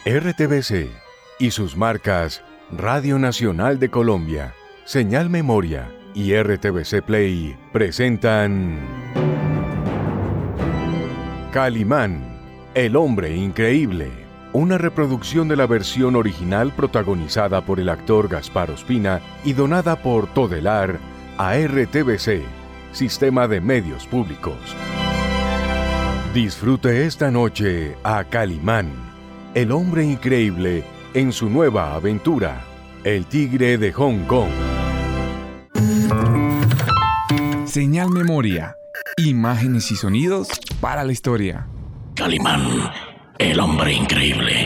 RTBC y sus marcas Radio Nacional de Colombia, Señal Memoria y RTBC Play presentan Calimán, el hombre increíble, una reproducción de la versión original protagonizada por el actor Gaspar Ospina y donada por Todelar a RTBC, Sistema de Medios Públicos. Disfrute esta noche a Calimán, el hombre increíble en su nueva aventura, El Tigre de Hong Kong. Señal Memoria, imágenes y sonidos para la historia. Calimán, el hombre increíble.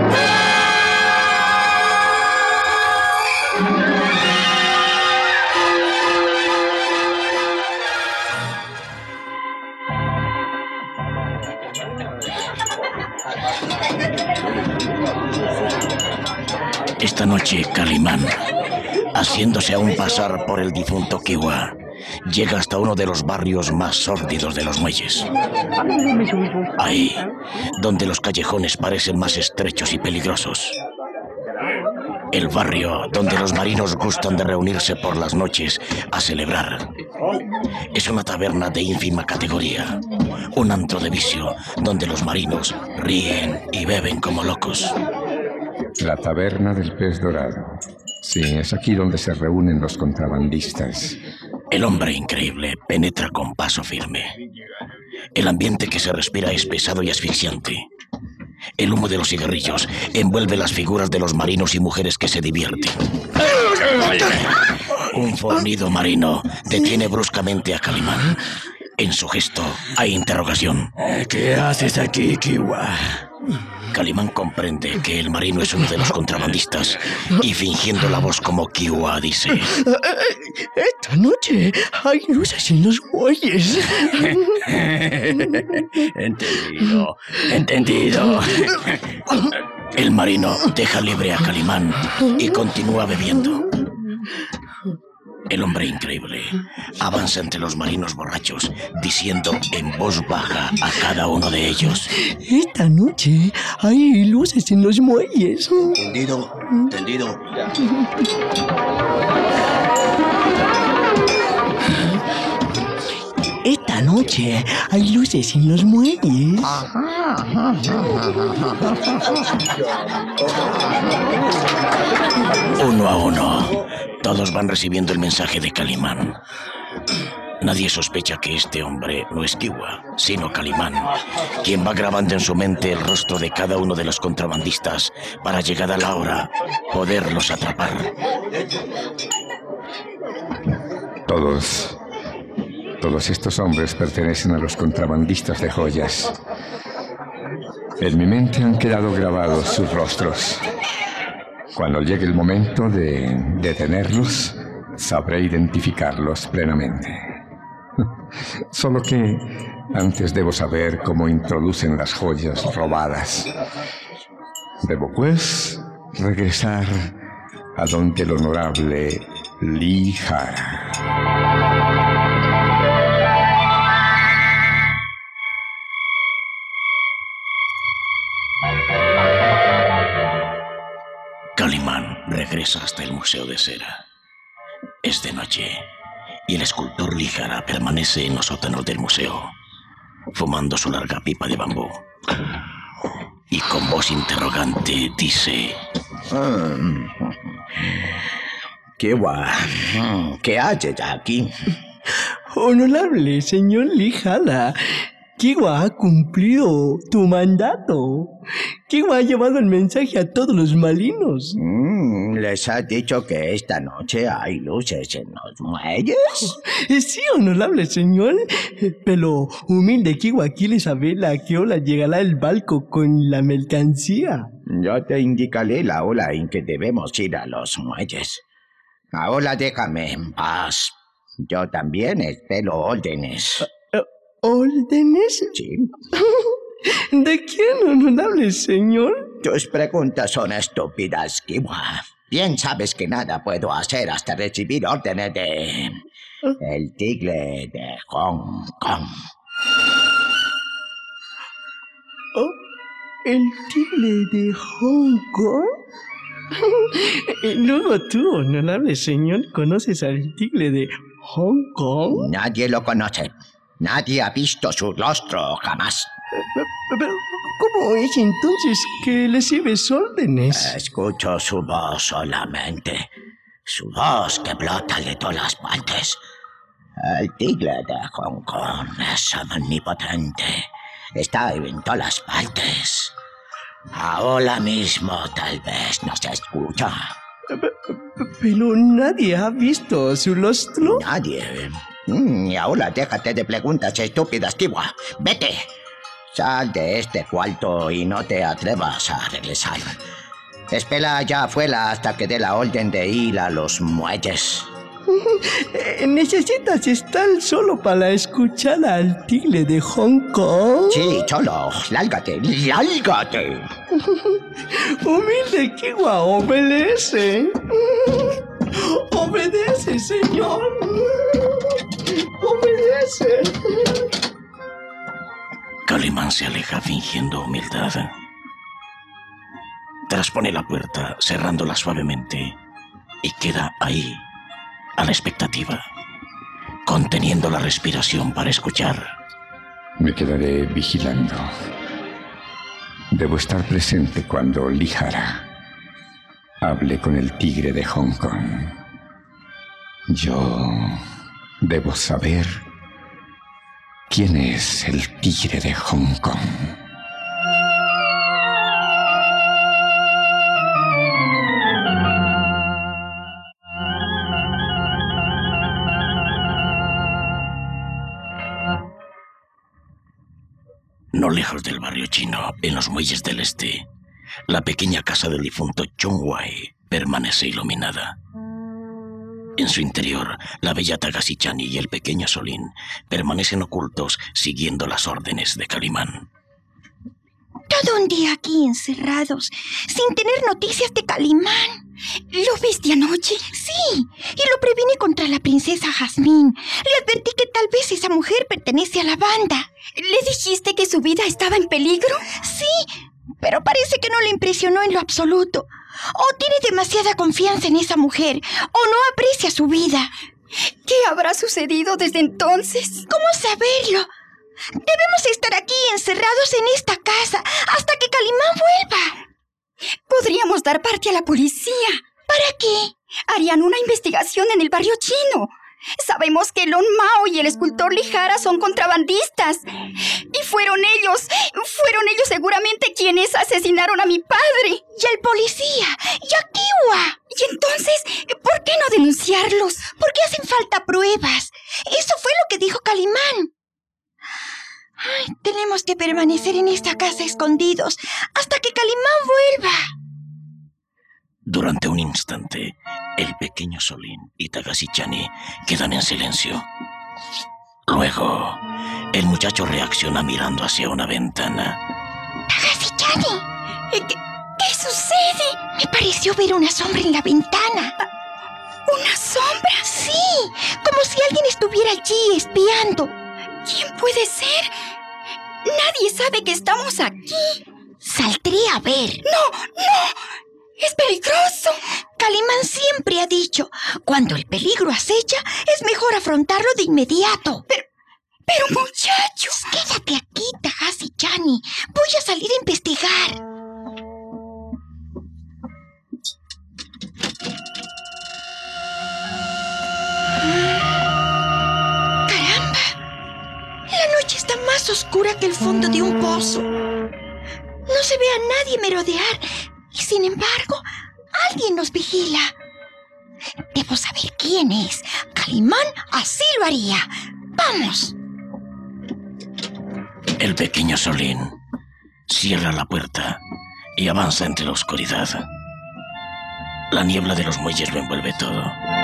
Esta noche, Calimán, haciéndose aún pasar por el difunto Kiwa, llega hasta uno de los barrios más sórdidos de los muelles. Ahí, donde los callejones parecen más estrechos y peligrosos. El barrio donde los marinos gustan de reunirse por las noches a celebrar. Es una taberna de ínfima categoría, un antro de vicio donde los marinos ríen y beben como locos. La taberna del pez dorado. Sí, es aquí donde se reúnen los contrabandistas. El hombre increíble penetra con paso firme. El ambiente que se respira es pesado y asfixiante. El humo de los cigarrillos envuelve las figuras de los marinos y mujeres que se divierten. Un fornido marino detiene bruscamente a Calimán. En su gesto hay interrogación. ¿Qué haces aquí, Kiwa? Calimán comprende que el marino es uno de los contrabandistas y fingiendo la voz como Kiwa dice: Esta noche hay luces en los muelles. Entendido. El marino deja libre a Calimán y continúa bebiendo. El hombre increíble avanza entre los marinos borrachos, diciendo en voz baja a cada uno de ellos: Esta noche hay luces en los muelles. Entendido. Esta noche hay luces en los muelles. Uno a uno, todos van recibiendo el mensaje de Calimán. Nadie sospecha que este hombre no es Kiwa, sino Calimán, quien va grabando en su mente el rostro de cada uno de los contrabandistas para, llegada la hora, poderlos atrapar. Todos estos hombres pertenecen a los contrabandistas de joyas. En mi mente han quedado grabados sus rostros. Cuando llegue el momento de detenerlos, sabré identificarlos plenamente. Solo que antes debo saber cómo introducen las joyas robadas. Debo, pues, regresar a donde el honorable Lee Hara. Calimán regresa hasta el Museo de Cera. Es de noche y el escultor Lee Hara permanece en los sótanos del museo, fumando su larga pipa de bambú. Y con voz interrogante dice: Kiwa, ¿qué haces aquí? Honorable señor Lee Hara, Kiwa ha cumplido tu mandato. Kiwa ha llevado el mensaje a todos los marinos. ¿Les has dicho que esta noche hay luces en los muelles? Sí, honorable señor. Pero humilde Kiwa quiere saber a qué hora llegará el barco con la mercancía. Yo te indicaré la hora en que debemos ir a los muelles. Ahora déjame en paz. Yo también espero órdenes. ¿Órdenes? Sí. ¿De quién, honorable señor? Tus preguntas son estúpidas, Kiwa. Bien sabes que nada puedo hacer hasta recibir órdenes de el tigre de Hong Kong. ¿El tigre de Hong Kong? Luego tú, honorable señor, ¿conoces al tigre de Hong Kong? Nadie lo conoce. Nadie ha visto su rostro jamás. Pero, ¿cómo es entonces que le sirves órdenes? Escucho su voz solamente. Su voz que brota de todas partes. El tigre de Hong Kong es omnipotente. Está en todas partes. Ahora mismo tal vez nos escucha. Pero nadie ha visto su rostro. Nadie. Y ahora déjate de preguntas estúpidas, Kiwa. Vete. Sal de este cuarto y no te atrevas a regresar. Espera allá afuera hasta que dé la orden de ir a los muelles. ¿Necesitas estar solo para escuchar al tigre de Hong Kong? Sí, solo. Lárgate, lárgate. Humilde Kiwa, obedece. Obedece, señor. Obedece. Calimán se aleja fingiendo humildad. Traspone la puerta, cerrándola suavemente, y queda ahí, a la expectativa, conteniendo la respiración para escuchar. Me quedaré vigilando. Debo estar presente cuando Lihara hable con el tigre de Hong Kong. Yo debo saber quién es el tigre de Hong Kong. No lejos del barrio chino, en los muelles del este, la pequeña casa del difunto Chung Wai permanece iluminada. En su interior, la bella Tagashi Chani y el pequeño Solín permanecen ocultos siguiendo las órdenes de Calimán. Todo un día aquí encerrados, sin tener noticias de Calimán. ¿Lo viste anoche? Sí, y lo previne contra la princesa Jasmine. Le advertí que tal vez esa mujer pertenece a la banda. ¿Le dijiste que su vida estaba en peligro? Sí, pero parece que no le impresionó en lo absoluto. O tiene demasiada confianza en esa mujer, o no aprecia su vida. ¿Qué habrá sucedido desde entonces? ¿Cómo saberlo? Debemos estar aquí encerrados en esta casa hasta que Calimán vuelva. Podríamos dar parte a la policía. ¿Para qué? Harían una investigación en el barrio chino. Sabemos que Lon Mao y el escultor Lihara son contrabandistas. Y fueron ellos seguramente quienes asesinaron a mi padre. Y al policía, y a Kiwa. Y entonces, ¿por qué no denunciarlos? Porque hacen falta pruebas. Eso fue lo que dijo Calimán. Ay, tenemos que permanecer en esta casa escondidos hasta que Calimán vuelva. Durante un instante, el pequeño Solín y Tagashi Chani quedan en silencio. Luego, el muchacho reacciona mirando hacia una ventana. Tagashi Chani, ¿qué sucede? Me pareció ver una sombra en la ventana. ¿Una sombra? Sí, como si alguien estuviera allí espiando. ¿Quién puede ser? Nadie sabe que estamos aquí. Saldré a ver. ¡No! ¡Es peligroso! Calimán siempre ha dicho, cuando el peligro acecha, es mejor afrontarlo de inmediato. Pero muchachos... Quédate aquí, Tagashi Chani. Voy a salir a investigar. La noche está más oscura que el fondo de un pozo. No se ve a nadie merodear y, sin embargo, alguien nos vigila. Debo saber quién es. Calimán así lo haría. ¡Vamos! El pequeño Solín cierra la puerta y avanza entre la oscuridad. La niebla de los muelles lo envuelve todo.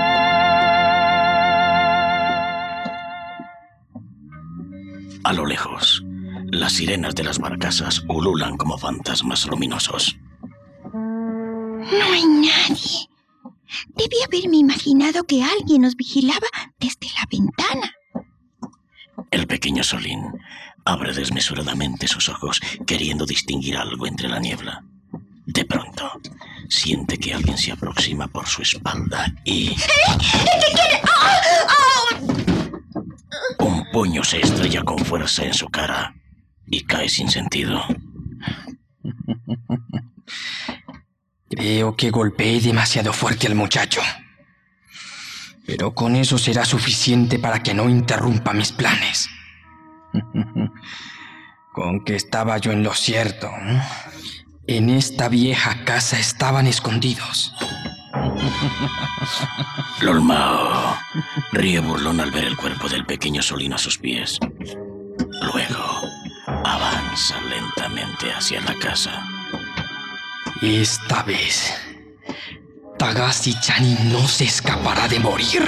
A lo lejos, las sirenas de las barcazas ululan como fantasmas luminosos. No hay nadie. Debí haberme imaginado que alguien nos vigilaba desde la ventana. El pequeño Solín Abre desmesuradamente sus ojos, queriendo distinguir algo entre la niebla. De pronto, siente que alguien se aproxima por su espalda y... Un puño se estrella con fuerza en su cara y cae sin sentido. Creo que golpeé demasiado fuerte al muchacho. Pero con eso será suficiente para que no interrumpa mis planes. Con que estaba yo en lo cierto. En esta vieja casa estaban escondidos. Lord Mao ríe burlón al ver el cuerpo del pequeño Solín a sus pies. Luego avanza lentamente hacia la casa. Esta vez, Tagashi Chani no se escapará de morir.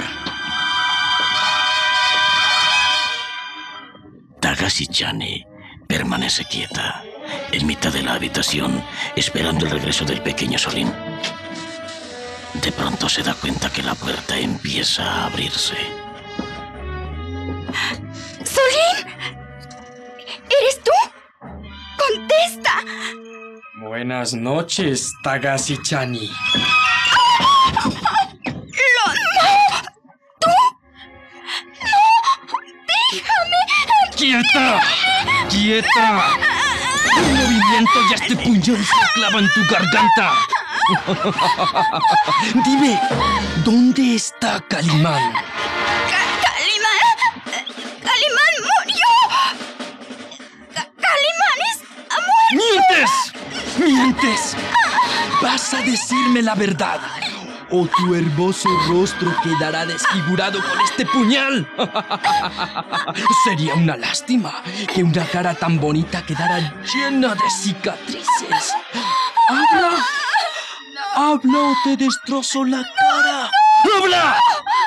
Tagashi Chani permanece quieta en mitad de la habitación, esperando el regreso del pequeño Solín. De pronto se da cuenta que la puerta empieza a abrirse. ¡Solín! ¿Eres tú? ¡Contesta! Buenas noches, Tagashi Chani. ¿Tú? ¡No! ¡Déjame! ¡Quieta! ¡Quieta! Un movimiento y este puñal se clava en tu garganta. Dime, ¿dónde está Calimán? ¡Calimán murió! ¡Calimán ha muerto! ¡Mientes! Vas a decirme la verdad, o tu hermoso rostro quedará desfigurado con este puñal. Sería una lástima que una cara tan bonita quedara llena de cicatrices. ¡Habla! ¡Habla o te destrozo la cara! ¡Habla!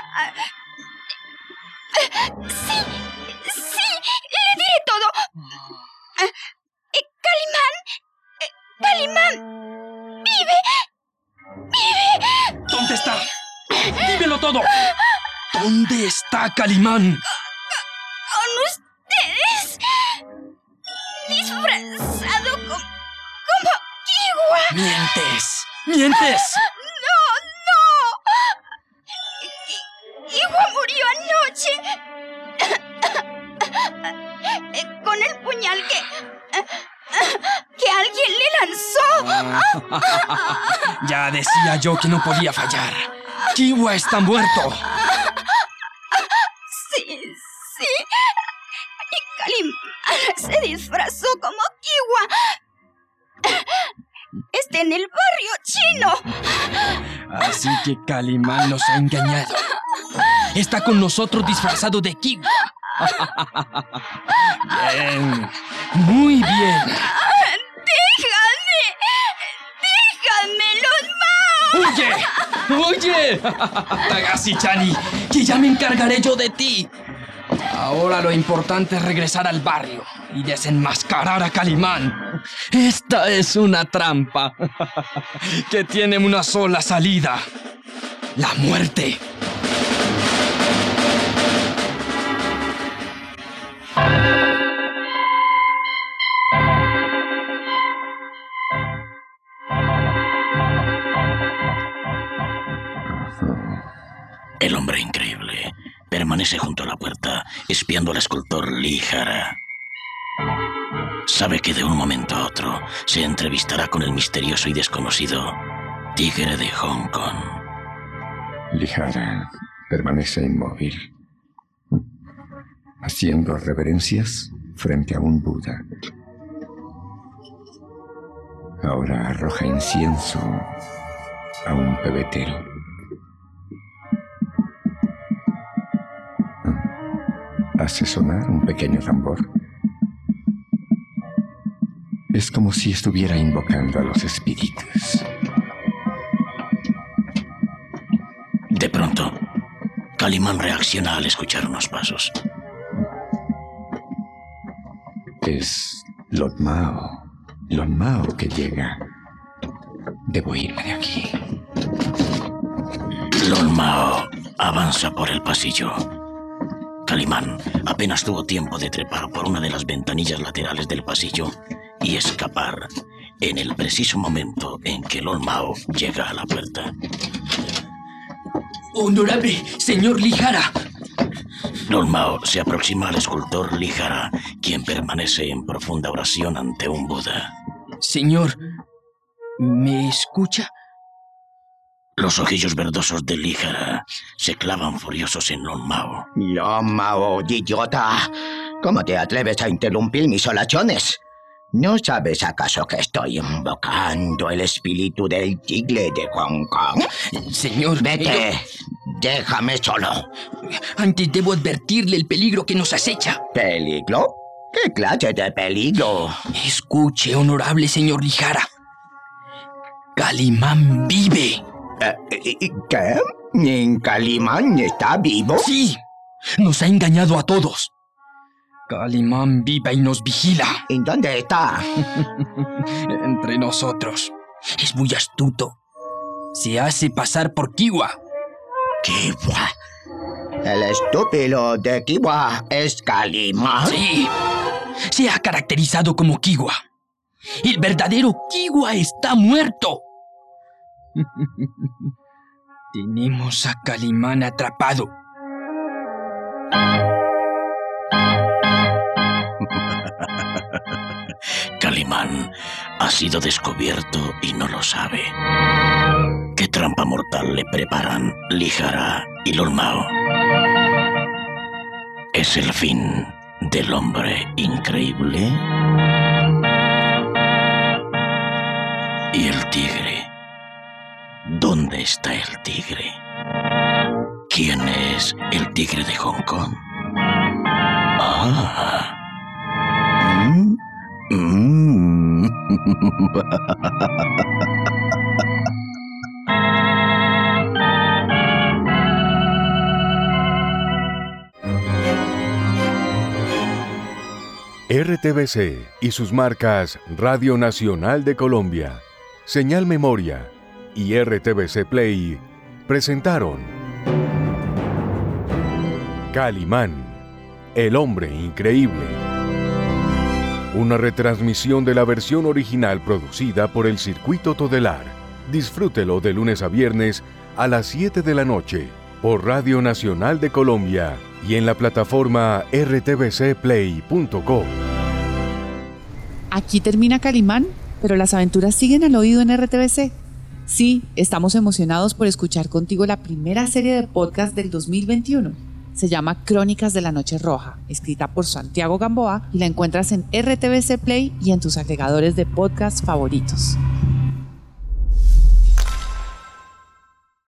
Sí, le diré todo. Calimán, vive. ¿Dónde está? Dímelo todo. ¿Dónde está Calimán? Con ustedes, disfrazado como Kiwa. ¡Mientes! No. Kiwa murió anoche con el puñal que alguien le lanzó. Ya decía yo que no podía fallar. Kiwa está muerto. Sí. Y Calimán se disfrazó como Kiwa. Está en el barrio chino. Así que Calimán nos ha engañado. Está con nosotros disfrazado de Kiwa. Bien. Muy bien. ¡Déjame, Lord Mao! ¡Oye! Tagashi Chani, que ya me encargaré yo de ti. Ahora lo importante es regresar al barrio y desenmascarar a Calimán. Esta es una trampa que tiene una sola salida: la muerte. El hombre increíble permanece junto a la puerta, espiando al escultor Lee Hara. Sabe que de un momento a otro se entrevistará con el misterioso y desconocido Tigre de Hong Kong. Lee Hara permanece inmóvil, haciendo reverencias frente a un Buda. Ahora arroja incienso a un pebetero. Hace sonar un pequeño tambor. Es como si estuviera invocando a los espíritus. De pronto, Calimán reacciona al escuchar unos pasos. Es Lord Mao. Lord Mao que llega. Debo irme de aquí. Lord Mao avanza por el pasillo. Calimán apenas tuvo tiempo de trepar por una de las ventanillas laterales del pasillo y escapar en el preciso momento en que Lord Mao llega a la puerta. Honorable señor Lijara. Lord Mao se aproxima al escultor Lijara, quien permanece en profunda oración ante un Buda. Señor, ¿me escucha? Los ojillos verdosos de Lijara se clavan furiosos en Lord Mao. Lord Mao, idiota. ¿Cómo te atreves a interrumpir mis oraciones? ¿No sabes acaso que estoy invocando el espíritu del tigre de Hong Kong? Señor, vete. Déjame solo. Antes debo advertirle el peligro que nos acecha. ¿Peligro? ¿Qué clase de peligro? Escuche, honorable señor Lijara. Calimán vive. ¿Qué? ¿Calimán está vivo? Sí, nos ha engañado a todos. Calimán vive y nos vigila. ¿En dónde está? Entre nosotros. Es muy astuto. Se hace pasar por Kiwa. ¿Kiwa? ¿El estúpido de Kiwa es Calimán? Sí. Se ha caracterizado como Kiwa. El verdadero Kiwa está muerto. Tenemos a Calimán atrapado. Calimán ha sido descubierto y no lo sabe. ¿Qué trampa mortal le preparan Lijara y Lord Mao? ¿Es el fin del hombre increíble? ¿Y el tigre? ¿Dónde está el tigre? ¿Quién es el tigre de Hong Kong? Ah. RTBC y sus marcas Radio Nacional de Colombia, Señal Memoria y RTBC Play presentaron Calimán, el hombre increíble. Una retransmisión de la versión original producida por el Circuito Todelar. Disfrútelo de lunes a viernes a las 7 de la noche por Radio Nacional de Colombia y en la plataforma rtbcplay.co. Aquí termina Calimán, pero las aventuras siguen al oído en RTBC. Sí, estamos emocionados por escuchar contigo la primera serie de podcast del 2021. Se llama Crónicas de la Noche Roja, escrita por Santiago Gamboa y la encuentras en RTBC Play y en tus agregadores de podcast favoritos.